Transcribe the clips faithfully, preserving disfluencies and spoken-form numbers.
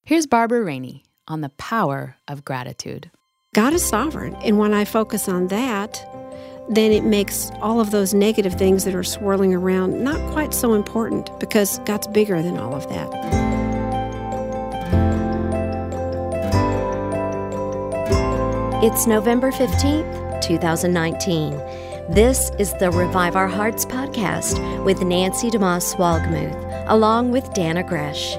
Here's Barbara Rainey on the power of gratitude. God is sovereign, and when I focus on that, then it makes all of those negative things that are swirling around not quite so important, because God's bigger than all of that. It's November fifteenth, twenty nineteen. This is the Revive Our Hearts podcast with Nancy DeMoss Swalgmuth, along with Dana Gresh.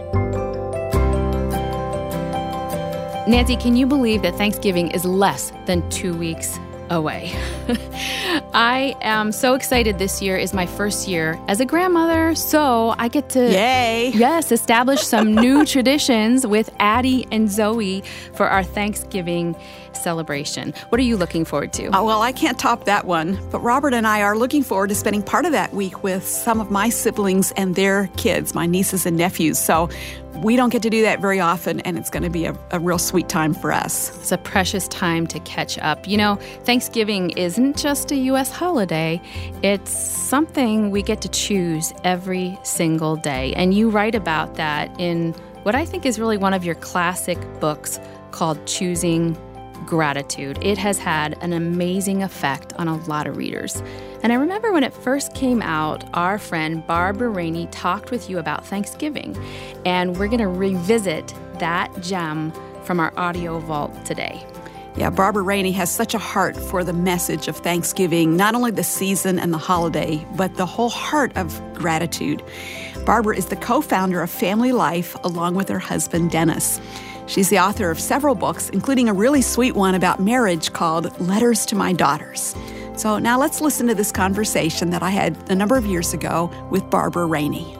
Nancy, can you believe that Thanksgiving is less than two weeks away? I am so excited. This year is my first year as a grandmother, so I get to, Yay. yes, establish some new traditions with Addie and Zoe for our Thanksgiving celebration. What are you looking forward to? Oh, well, I can't top that one, but Robert and I are looking forward to spending part of that week with some of my siblings and their kids, my nieces and nephews. So we don't get to do that very often, and it's going to be a, a real sweet time for us. It's a precious time to catch up. You know, Thanksgiving isn't just a U S holiday. It's something we get to choose every single day. And you write about that in what I think is really one of your classic books called Choosing Gratitude. It has had an amazing effect on a lot of readers. And I remember when it first came out, our friend Barbara Rainey talked with you about Thanksgiving. And we're going to revisit that gem from our audio vault today. Yeah, Barbara Rainey has such a heart for the message of Thanksgiving, not only the season and the holiday, but the whole heart of gratitude. Barbara is the co-founder of Family Life along with her husband, Dennis. She's the author of several books, including a really sweet one about marriage called Letters to My Daughters. So now let's listen to this conversation that I had a number of years ago with Barbara Rainey.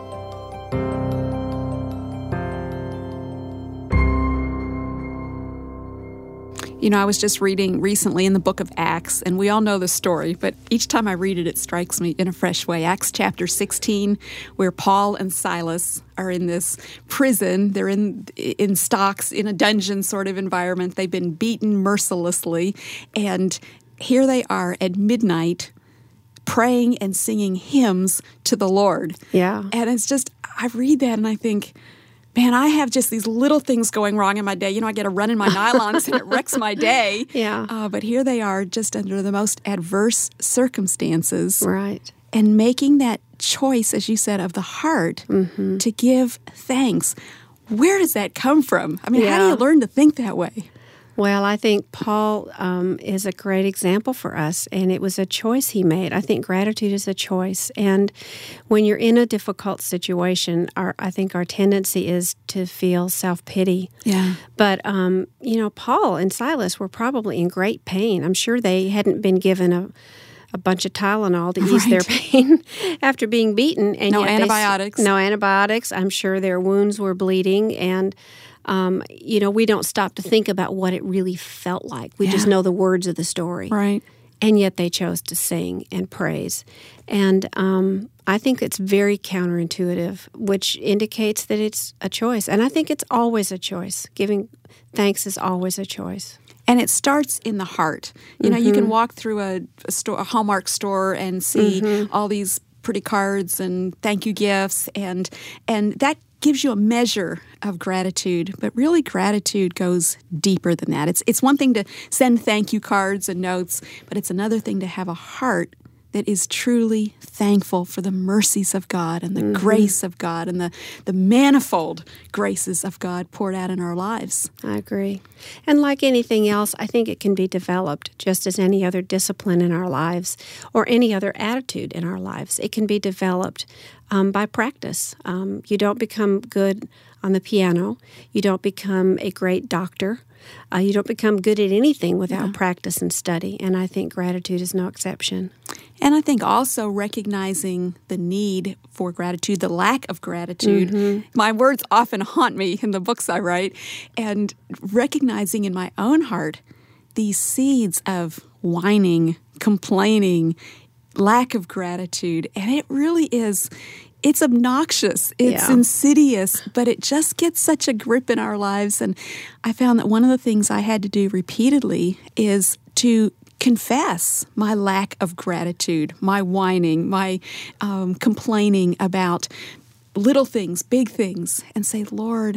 You know, I was just reading recently in the book of Acts, and we all know the story, but each time I read it, it strikes me in a fresh way. Acts chapter sixteen, where Paul and Silas are in this prison. They're in in stocks, in a dungeon sort of environment. They've been beaten mercilessly, and here they are at midnight praying and singing hymns to the Lord. Yeah. And it's just, I read that and I think, man, I have just these little things going wrong in my day. You know, I get a run in my nylons and it wrecks my day. Yeah. Uh, but here they are just under the most adverse circumstances. Right. And making that choice, as you said, of the heart mm-hmm. to give thanks. Where does that come from? I mean, yeah. how do you learn to think that way? Well, I think Paul um, is a great example for us, and it was a choice he made. I think gratitude is a choice, and when you're in a difficult situation, our, I think our tendency is to feel self-pity. Yeah. But, um, you know, Paul and Silas were probably in great pain. I'm sure they hadn't been given a a bunch of Tylenol to ease right. their pain after being beaten. And no yet antibiotics. They, no antibiotics. I'm sure their wounds were bleeding, and Um, you know, we don't stop to think about what it really felt like. We yeah. just know the words of the story. Right. And yet they chose to sing and praise. And um, I think it's very counterintuitive, which indicates that it's a choice. And I think it's always a choice. Giving thanks is always a choice. And it starts in the heart. You know, mm-hmm. you can walk through a, a, store, a Hallmark store and see mm-hmm. all these pretty cards and thank you gifts, and and that gives you a measure of gratitude, but really gratitude goes deeper than that. It's it's one thing to send thank you cards and notes, but it's another thing to have a heart that is truly thankful for the mercies of God and the mm-hmm. grace of God and the, the manifold graces of God poured out in our lives. I agree. And like anything else, I think it can be developed just as any other discipline in our lives or any other attitude in our lives. It can be developed um, by practice. Um, you don't become good on the piano. You don't become a great doctor. Uh, you don't become good at anything without yeah. practice and study, and I think gratitude is no exception. And I think also recognizing the need for gratitude, the lack of gratitude. Mm-hmm. My words often haunt me in the books I write, and recognizing in my own heart these seeds of whining, complaining, lack of gratitude, and it really is... It's obnoxious, it's yeah. insidious, but it just gets such a grip in our lives. And I found that one of the things I had to do repeatedly is to confess my lack of gratitude, my whining, my um, complaining about little things, big things, and say, Lord,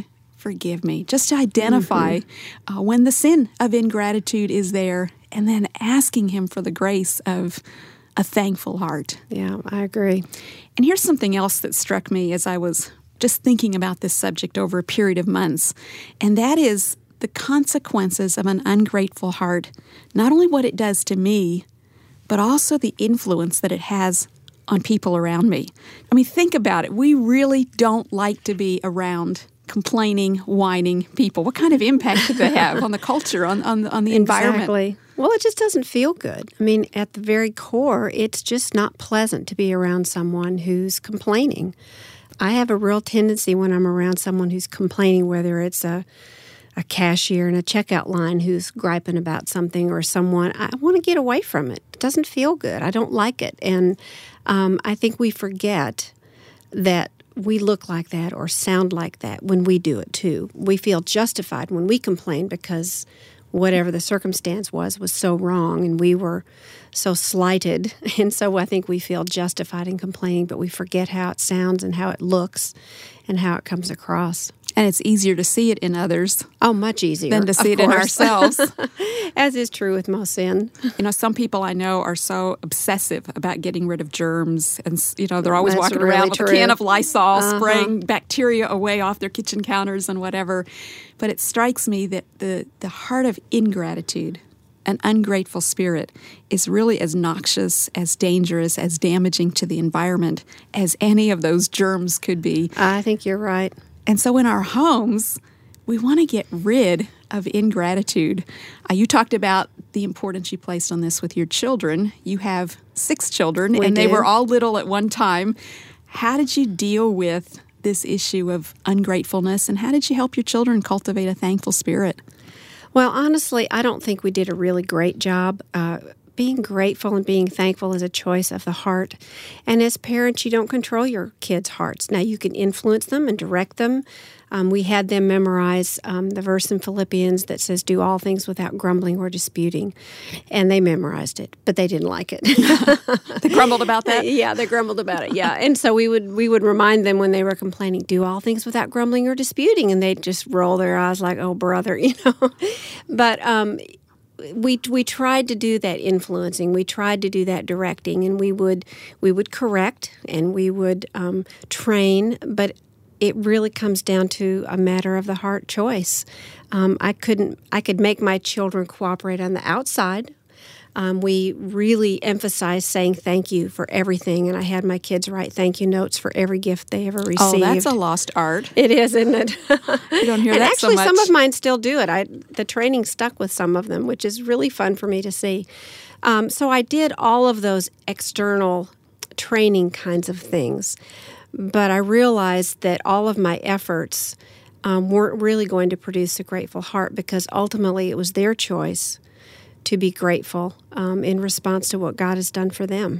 forgive me. Just to identify mm-hmm. uh, when the sin of ingratitude is there, and then asking Him for the grace of a thankful heart. Yeah, I agree. And here's something else that struck me as I was just thinking about this subject over a period of months, and that is the consequences of an ungrateful heart, not only what it does to me, but also the influence that it has on people around me. I mean, think about it. We really don't like to be around complaining, whining people. What kind of impact could that have on the culture, on, on, on the environment? Exactly. Well, it just doesn't feel good. I mean, at the very core, it's just not pleasant to be around someone who's complaining. I have a real tendency when I'm around someone who's complaining, whether it's a a cashier in a checkout line who's griping about something, or someone, I want to get away from it. It doesn't feel good. I don't like it. And um, I think we forget that we look like that or sound like that when we do it too. We feel justified when we complain because whatever the circumstance was was so wrong and we were so slighted. And so I think we feel justified in complaining, but we forget how it sounds and how it looks and how it comes across. And it's easier to see it in others. Oh, much easier. Than to see it in ourselves. As is true with most sin. You know, some people I know are so obsessive about getting rid of germs. And, you know, they're always That's walking really around with true. a can of Lysol, Uh-huh. spraying bacteria away off their kitchen counters and whatever. But it strikes me that the, the heart of ingratitude, an ungrateful spirit, is really as noxious, as dangerous, as damaging to the environment as any of those germs could be. I think you're right. And so in our homes, we want to get rid of ingratitude. Uh, you talked about the importance you placed on this with your children. You have six children, We and they do. were all little at one time. How did you deal with this issue of ungratefulness, and how did you help your children cultivate a thankful spirit? Well, honestly, I don't think we did a really great job. Uh, being grateful and being thankful is a choice of the heart. And as parents, you don't control your kids' hearts. Now, you can influence them and direct them. Um, we had them memorize um, the verse in Philippians that says, do all things without grumbling or disputing. And they memorized it, but they didn't like it. They grumbled about that? Yeah, they grumbled about it, yeah. And so we would we would remind them when they were complaining, do all things without grumbling or disputing. And they'd just roll their eyes like, oh, brother, you know. But um We we tried to do that influencing. We tried to do that directing, and we would we would correct and we would um, train. But it really comes down to a matter of the heart choice. Um, I couldn't. I could make my children cooperate on the outside. Um, we really emphasized saying thank you for everything, and I had my kids write thank you notes for every gift they ever received. Oh, that's a lost art. It is, isn't it? You don't hear and that actually, so much. some of mine still do it. I the training stuck with some of them, which is really fun for me to see. Um, so I did all of those external training kinds of things, but I realized that all of my efforts um, weren't really going to produce a grateful heart, because ultimately it was their choice to be grateful um, in response to what God has done for them.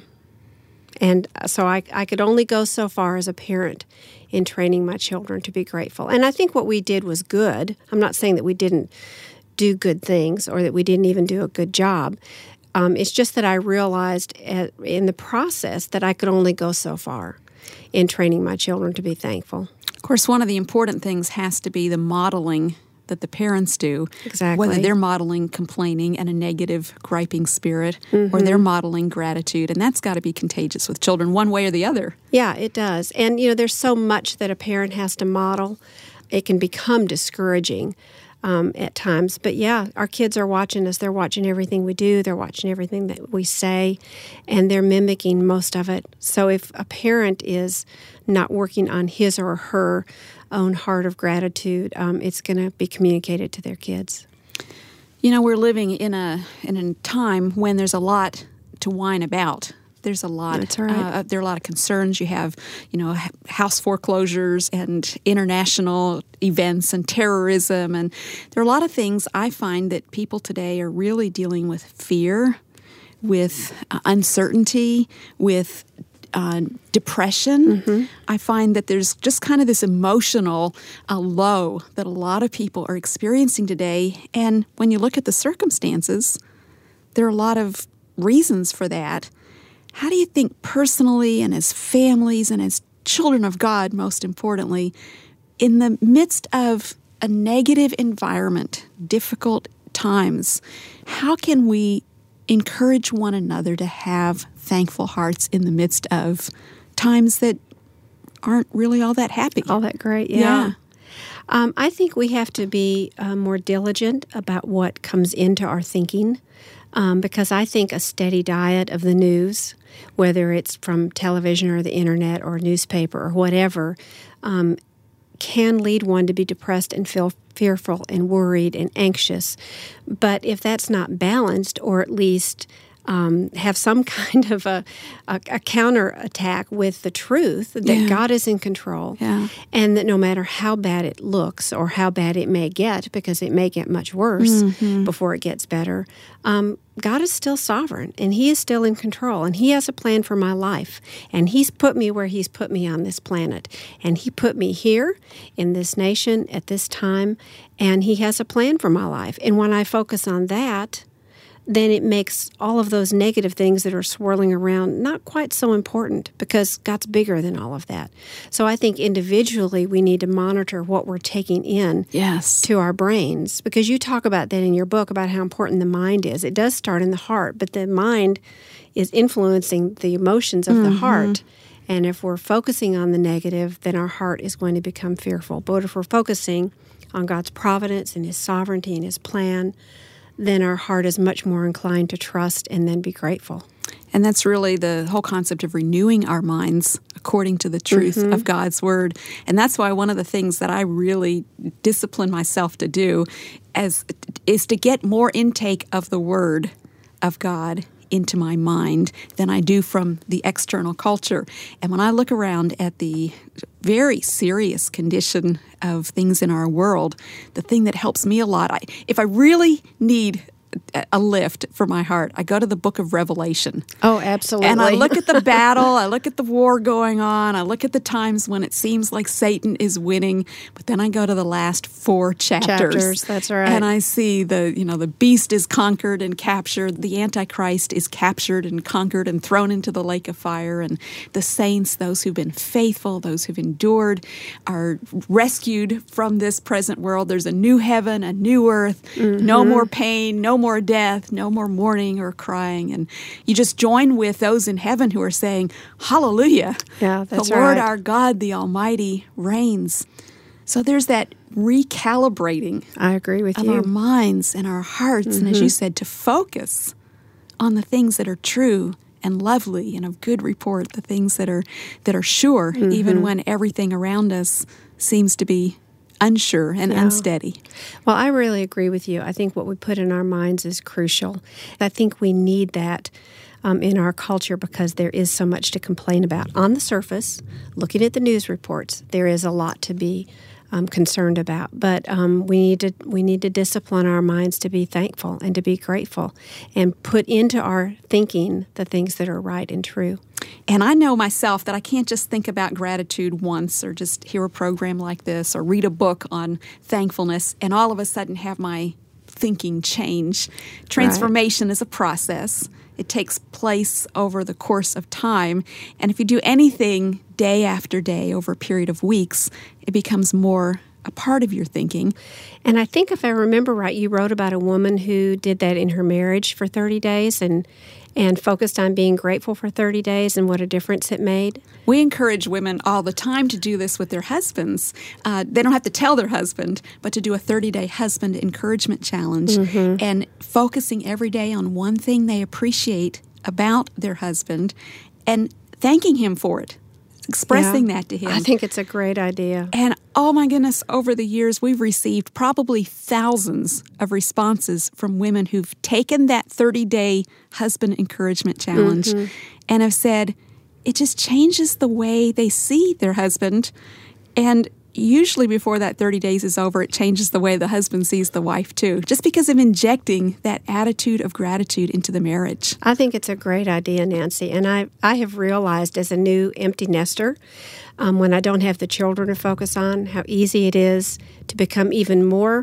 And so I, I could only go so far as a parent in training my children to be grateful. And I think what we did was good. I'm not saying that we didn't do good things or that we didn't even do a good job. Um, it's just that I realized at, in the process that I could only go so far in training my children to be thankful. Of course, one of the important things has to be the modeling that the parents do. Exactly. Whether they're modeling complaining and a negative, griping spirit, Mm-hmm. or they're modeling gratitude. And that's got to be contagious with children one way or the other. Yeah, it does. And, you know, there's so much that a parent has to model. It can become discouraging um, at times. But, yeah, our kids are watching us. They're watching everything we do. They're watching everything that we say, and they're mimicking most of it. So if a parent is not working on his or her own heart of gratitude, um, it's going to be communicated to their kids. You know, we're living in a in a time when there's a lot to whine about. There's a lot. That's right. Uh, there are a lot of concerns. You have, you know, house foreclosures and international events and terrorism, and there are a lot of things. I find that people today are really dealing with fear, with uh, uncertainty, with Uh, depression. Mm-hmm. I find that there's just kind of this emotional uh, low that a lot of people are experiencing today. And when you look at the circumstances, there are a lot of reasons for that. How do you think personally and as families and as children of God, most importantly, in the midst of a negative environment, difficult times, how can we encourage one another to have thankful hearts in the midst of times that aren't really all that happy? All that great, yeah. Yeah. Um, I think we have to be uh, more diligent about what comes into our thinking, um, because I think a steady diet of the news, whether it's from television or the internet or newspaper or whatever, um, can lead one to be depressed and feel fearful and worried and anxious. But if that's not balanced, or at least um, have some kind of a, a, a counterattack with the truth that Yeah. God is in control, Yeah. and that no matter how bad it looks or how bad it may get, because it may get much worse Mm-hmm. before it gets better, um, God is still sovereign, and He is still in control, and He has a plan for my life, and He's put me where He's put me on this planet, and He put me here in this nation at this time, and He has a plan for my life. And when I focus on that, then it makes all of those negative things that are swirling around not quite so important, because God's bigger than all of that. So I think individually we need to monitor what we're taking in Yes. to our brains, because you talk about that in your book about how important the mind is. It does start in the heart, but the mind is influencing the emotions of Mm-hmm. the heart. And if we're focusing on the negative, then our heart is going to become fearful. But if we're focusing on God's providence and His sovereignty and His plan, then our heart is much more inclined to trust and then be grateful. And that's really the whole concept of renewing our minds according to the truth Mm-hmm. of God's Word. And that's why one of the things that I really discipline myself to do as, is to get more intake of the Word of God into my mind than I do from the external culture. And when I look around at the very serious condition of things in our world, the thing that helps me a lot, I, if I really need a lift for my heart, I go to the book of Revelation. Oh, absolutely. And I look at the battle, I look at the war going on, I look at the times when it seems like Satan is winning, but then I go to the last four chapters. Chapters, that's right. And I see the, you know, the beast is conquered and captured, the Antichrist is captured and conquered and thrown into the lake of fire, and the saints, those who've been faithful, those who've endured, are rescued from this present world. There's a new heaven, a new earth, Mm-hmm. no more pain, no more death, no more mourning or crying. And you just join with those in heaven who are saying, hallelujah. Yeah, that's the Lord right. our God, the Almighty, reigns. So there's that recalibrating I agree with of you. our minds and our hearts. And as you said, to focus on the things that are true and lovely and of good report, the things that are that are sure, even when everything around us seems to be unsure and Yeah. unsteady. Well, I really agree with you. I think what we put in our minds is crucial. I think we need that um, in our culture, because there is so much to complain about. On the surface, looking at the news reports, there is a lot to be um, concerned about. But um, we need to we need to discipline our minds to be thankful and to be grateful, and put into our thinking the things that are right and true. And I know myself that I can't just think about gratitude once, or just hear a program like this, or read a book on thankfulness, and all of a sudden have my thinking change. Transformation is a process. It takes place over the course of time. And if you do anything day after day over a period of weeks, it becomes more a part of your thinking. And I think if I remember right, you wrote about a woman who did that in her marriage for thirty days and and focused on being grateful for thirty days and what a difference it made. We encourage women all the time to do this with their husbands. Uh, they don't have to tell their husband, but to do a thirty-day husband encouragement challenge, Mm-hmm. and focusing every day on one thing they appreciate about their husband and thanking him for it, expressing Yeah. that to him. I think it's a great idea. And oh my goodness, over the years, we've received probably thousands of responses from women who've taken that thirty-day husband encouragement challenge Mm-hmm. and have said it just changes the way they see their husband. And usually before that thirty days is over, it changes the way the husband sees the wife too, just because of injecting that attitude of gratitude into the marriage. I think it's a great idea, Nancy. And I, I have realized as a new empty nester, um, when I don't have the children to focus on, how easy it is to become even more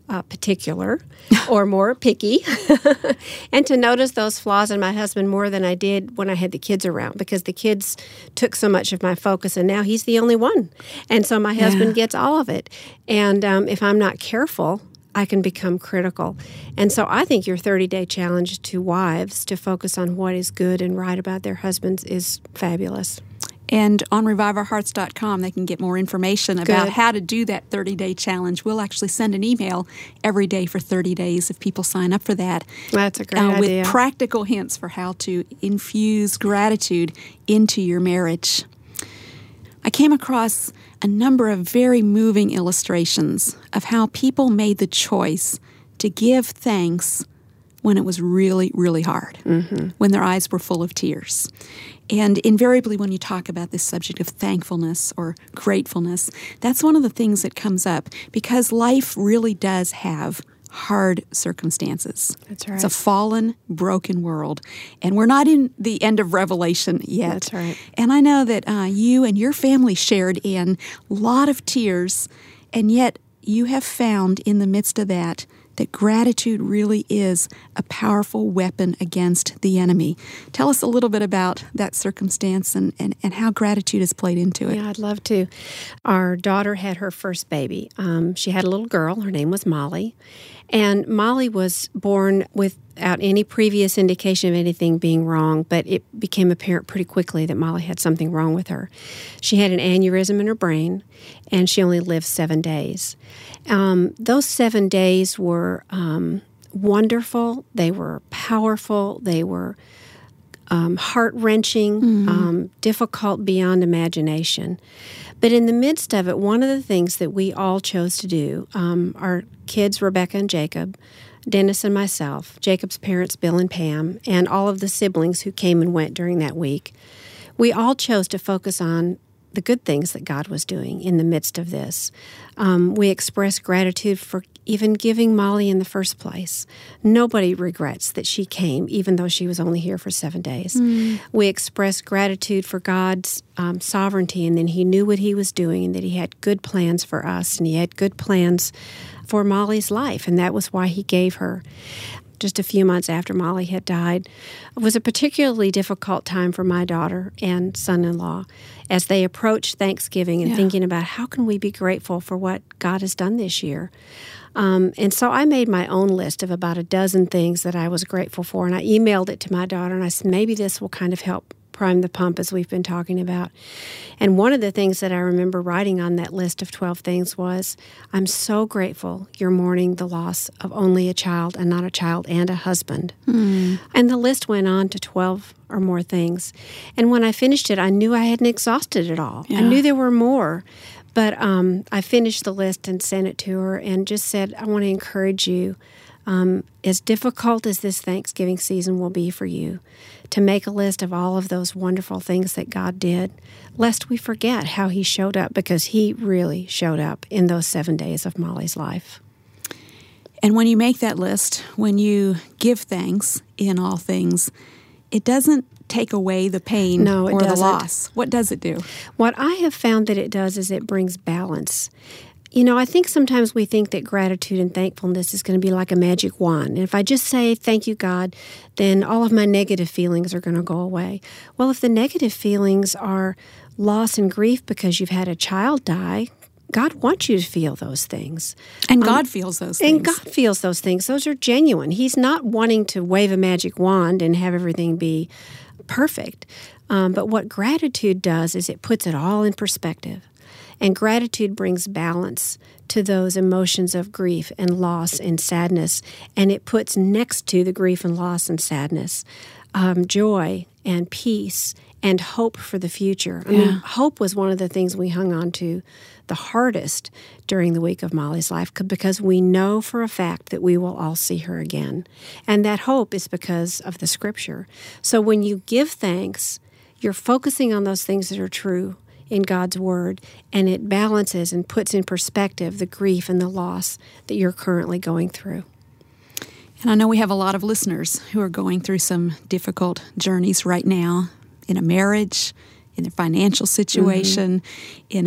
uh, particular or more picky and to notice those flaws in my husband more than I did when I had the kids around, because the kids took so much of my focus, and now he's the only one. And so my husband Yeah. gets all of it. And um, if I'm not careful, I can become critical. And so I think your thirty-day challenge to wives to focus on what is good and right about their husbands is fabulous. And on revive our hearts dot com, they can get more information about Good. how to do that thirty-day challenge. We'll actually send an email every day for thirty days if people sign up for that. That's a great uh, idea. With practical hints for how to infuse gratitude into your marriage. I came across a number of very moving illustrations of how people made the choice to give thanks when it was really, really hard, mm-hmm. when their eyes were full of tears. And invariably, when you talk about this subject of thankfulness or gratefulness, that's one of the things that comes up, because life really does have hard circumstances. That's right. It's a fallen, broken world, and we're not in the end of Revelation yet. That's right. And I know that uh, you and your family shared in a lot of tears, and yet you have found in the midst of that that gratitude really is a powerful weapon against the enemy. Tell us a little bit about that circumstance and, and, and how gratitude has played into it. Yeah, I'd love to. Our daughter had her first baby. Um, she had a little girl. Her name was Molly. And Molly was born without any previous indication of anything being wrong, but it became apparent pretty quickly that Molly had something wrong with her. She had an aneurysm in her brain, and she only lived seven days. Um, those seven days were um, wonderful. They were powerful. They were um, heart-wrenching, mm-hmm. um, difficult beyond imagination. But in the midst of it, one of the things that we all chose to do, um, our kids, Rebecca and Jacob, Dennis and myself, Jacob's parents, Bill and Pam, and all of the siblings who came and went during that week, we all chose to focus on the good things that God was doing in the midst of this. Um, we expressed gratitude for even giving Molly in the first place. Nobody regrets that she came, even though she was only here for seven days. Mm. We expressed gratitude for God's um, sovereignty, and that He knew what He was doing, and that He had good plans for us, and He had good plans for Molly's life, and that was why He gave her. Just a few months after Molly had died, it was a particularly difficult time for my daughter and son-in-law as they approached Thanksgiving and yeah. thinking about how can we be grateful for what God has done this year. Um, and so I made my own list of about a dozen things that I was grateful for, and I emailed it to my daughter, and I said, maybe this will kind of help prime the pump as we've been talking about. And one of the things that I remember writing on that list of twelve things was, I'm so grateful you're mourning the loss of only a child and not a child and a husband. Mm. And the list went on to twelve or more things. And when I finished it, I knew I hadn't exhausted it all. Yeah. I knew there were more. But um, I finished the list and sent it to her and just said, I want to encourage you, um, as difficult as this Thanksgiving season will be for you, to make a list of all of those wonderful things that God did, lest we forget how He showed up, because He really showed up in those seven days of Molly's life. And when you make that list, when you give thanks in all things, it doesn't take away the pain no, it or doesn't. the loss. What does it do? What I have found that it does is it brings balance. You know, I think sometimes we think that gratitude and thankfulness is going to be like a magic wand. And if I just say, thank you, God, then all of my negative feelings are going to go away. Well, if the negative feelings are loss and grief because you've had a child die, God wants you to feel those things. And God um, feels those things. And God feels those things. Those are genuine. He's not wanting to wave a magic wand and have everything be perfect. Um, but what gratitude does is it puts it all in perspective. And gratitude brings balance to those emotions of grief and loss and sadness. And it puts next to the grief and loss and sadness um, joy and peace and hope for the future. I yeah. mean, hope was one of the things we hung on to the hardest during the week of Molly's life, because we know for a fact that we will all see her again. And that hope is because of the Scripture. So when you give thanks, you're focusing on those things that are true in God's Word, and it balances and puts in perspective the grief and the loss that you're currently going through. And I know we have a lot of listeners who are going through some difficult journeys right now in a marriage, in a financial situation, mm-hmm. in a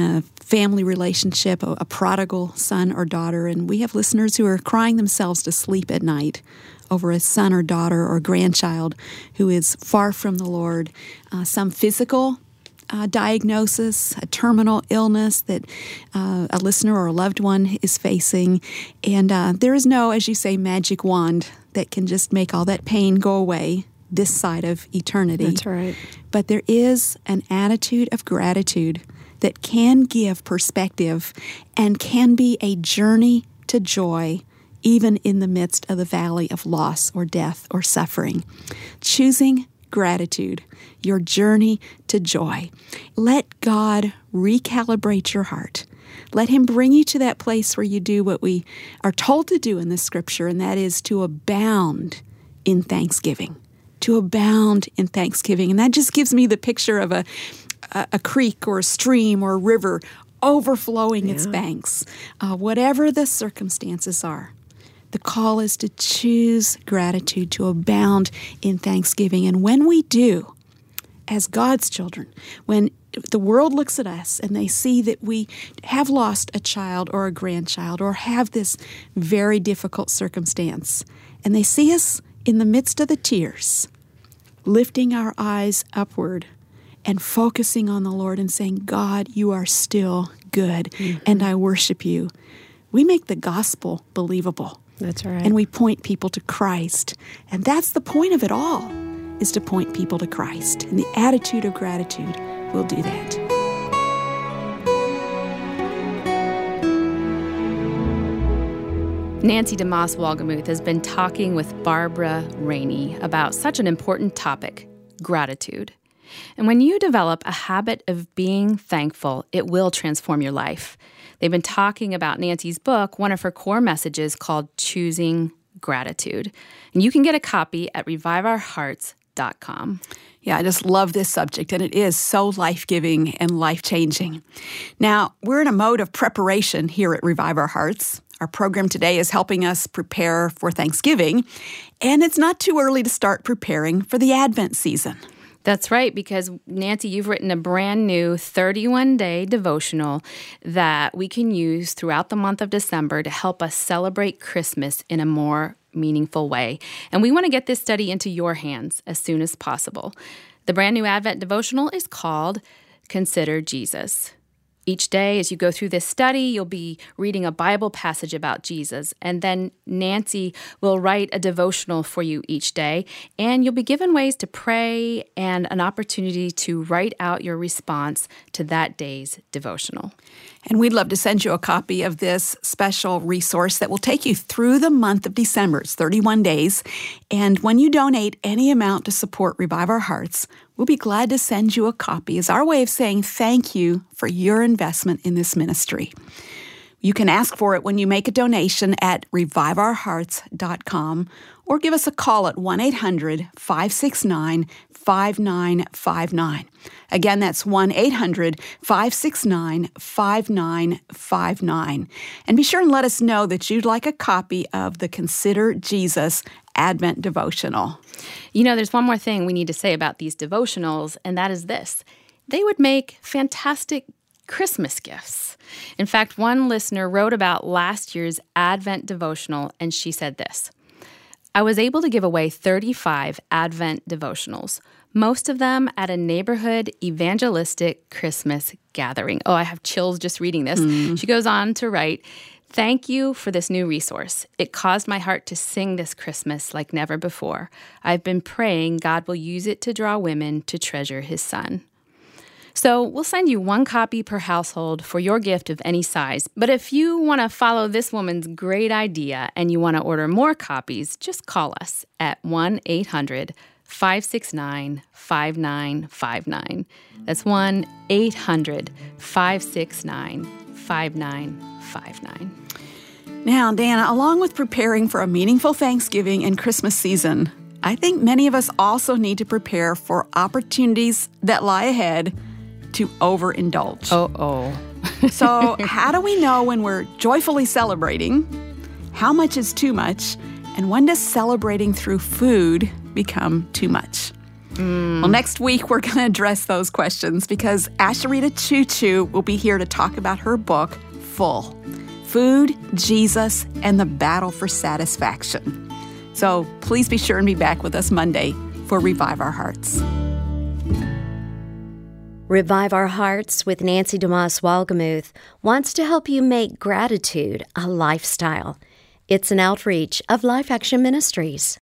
family relationship, a, a prodigal son or daughter. And we have listeners who are crying themselves to sleep at night over a son or daughter or grandchild who is far from the Lord. Uh, some physical uh, diagnosis, a terminal illness that uh, a listener or a loved one is facing. And uh, there is no, as you say, magic wand that can just make all that pain go away this side of eternity. That's right. But there is an attitude of gratitude that can give perspective and can be a journey to joy, even in the midst of the valley of loss or death or suffering. Choosing gratitude, your journey to joy. Let God recalibrate your heart. Let Him bring you to that place where you do what we are told to do in the Scripture, and that is to abound in thanksgiving. To abound in thanksgiving. And that just gives me the picture of a, a, a creek or a stream or a river overflowing yeah. its banks. Uh, whatever the circumstances are, the call is to choose gratitude, to abound in thanksgiving. And when we do, as God's children, when the world looks at us and they see that we have lost a child or a grandchild or have this very difficult circumstance, and they see us in the midst of the tears, lifting our eyes upward and focusing on the Lord and saying, God, you are still good, mm-hmm. and I worship you. We make the gospel believable. That's right. And we point people to Christ. And that's the point of it all, is to point people to Christ. And the attitude of gratitude will do that. Nancy DeMoss Wolgemuth has been talking with Barbara Rainey about such an important topic, gratitude. And when you develop a habit of being thankful, it will transform your life. They've been talking about Nancy's book, one of her core messages called Choosing Gratitude. And you can get a copy at revive our hearts dot com. Yeah, I just love this subject, and it is so life-giving and life-changing. Now, we're in a mode of preparation here at Revive Our Hearts. Our program today is helping us prepare for Thanksgiving, and it's not too early to start preparing for the Advent season. That's right, because Nancy, you've written a brand new thirty-one day devotional that we can use throughout the month of December to help us celebrate Christmas in a more meaningful way. And we want to get this study into your hands as soon as possible. The brand new Advent devotional is called Consider Jesus. Each day, as you go through this study, you'll be reading a Bible passage about Jesus, and then Nancy will write a devotional for you each day, and you'll be given ways to pray and an opportunity to write out your response to that day's devotional. And we'd love to send you a copy of this special resource that will take you through the month of December. It's thirty-one days, and when you donate any amount to support Revive Our Hearts, we'll be glad to send you a copy as our way of saying thank you for your investment in this ministry. You can ask for it when you make a donation at revive our hearts dot com or give us a call at one eight hundred five six nine five nine five nine. Again, that's one eight hundred five six nine five nine five nine. And be sure and let us know that you'd like a copy of the Consider Jesus Advent devotional. You know, there's one more thing we need to say about these devotionals, and that is this. They would make fantastic Christmas gifts. In fact, one listener wrote about last year's Advent devotional, and she said this. I was able to give away thirty-five Advent devotionals, most of them at a neighborhood evangelistic Christmas gathering. Oh, I have chills just reading this. Mm. She goes on to write, thank you for this new resource. It caused my heart to sing this Christmas like never before. I've been praying God will use it to draw women to treasure His Son. So we'll send you one copy per household for your gift of any size. But if you want to follow this woman's great idea and you want to order more copies, just call us at one eight hundred five six nine five nine five nine. That's one eight hundred five six nine five nine five nine. Now, Dana, along with preparing for a meaningful Thanksgiving and Christmas season, I think many of us also need to prepare for opportunities that lie ahead to overindulge. Uh-oh. So how do we know when we're joyfully celebrating, how much is too much, and when does celebrating through food become too much? Mm. Well, next week we're going to address those questions because Asheritah Ciuciu will be here to talk about her book, Full: Food, Jesus, and the Battle for Satisfaction. So please be sure and be back with us Monday for Revive Our Hearts. Revive Our Hearts with Nancy DeMoss Wolgemuth wants to help you make gratitude a lifestyle. It's an outreach of Life Action Ministries.